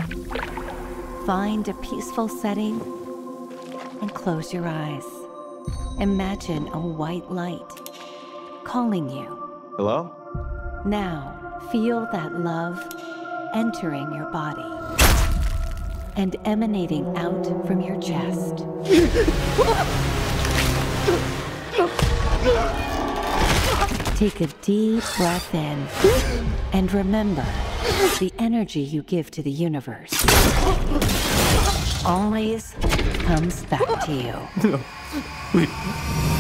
Find a peaceful setting and close your eyes. Imagine a white light calling you. Hello? Now, feel that love entering your body and emanating out from your chest. Take a deep breath in and remember the energy you give to the universe always comes back to you. No, please.